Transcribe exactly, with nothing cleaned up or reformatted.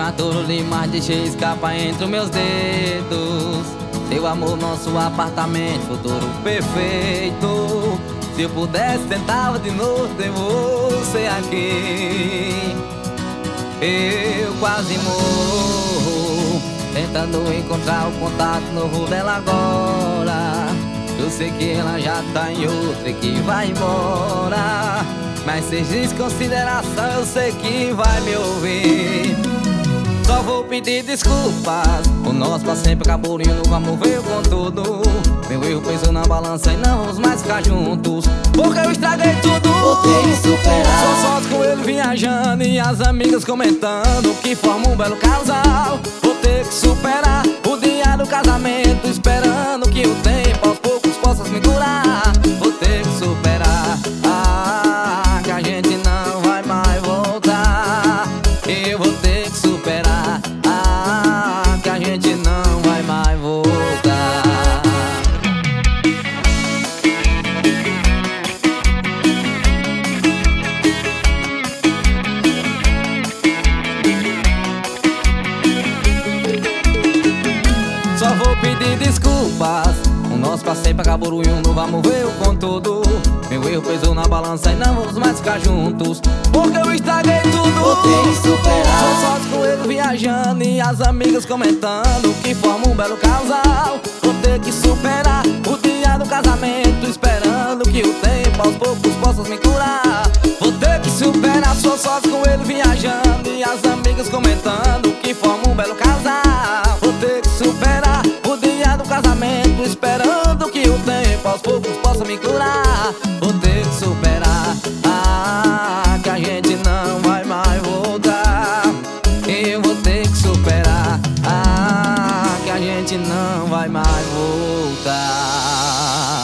Prematuro demais, deixei escapar entre os meus dedos. Teu amor, nosso apartamento, futuro perfeito. Se eu pudesse, tentava de novo ter você aqui. Eu quase morro tentando encontrar o contato novo dela agora. Eu sei que ela já tá em outra e que vai embora, mas sem desconsideração eu sei que vai me ouvir. Só vou pedir desculpas, o nosso pra sempre acabou e o amor veio com tudo. Meu erro pesou na balança e não vamos mais ficar juntos, porque eu estraguei tudo. Vou ter que superar. Só sós com ele viajando e as amigas comentando que forma um belo casal. Vou ter que superar o dia do casamento, esperando que o tempo aos poucos possa me curar. Vou ter que superar, ah, que a gente não vai mais voltar. Eu vou ter que superar, ah, que a gente não vai mais voltar. Só vou pedir desculpas, o nosso passeio pra Cabo e um novo amor veio com tudo. Meu erro pesou na balança e não vamos mais ficar juntos, porque eu estraguei tudo. Vou ter que superar. Só sós com ele viajando e as amigas comentando que forma um belo casal. Vou ter que superar o dia do casamento, esperando que o tempo aos poucos possa me curar. Vou ter que superar, só sós com ele viajando e as amigas comentando que forma um belo casal. Vou ter que superar o dia do casamento, esperando que o tempo aos poucos possa me curar. Vou ter que superar, ah, que a gente não vai mais voltar. Eu vou ter que superar, ah, que a gente não vai mais voltar.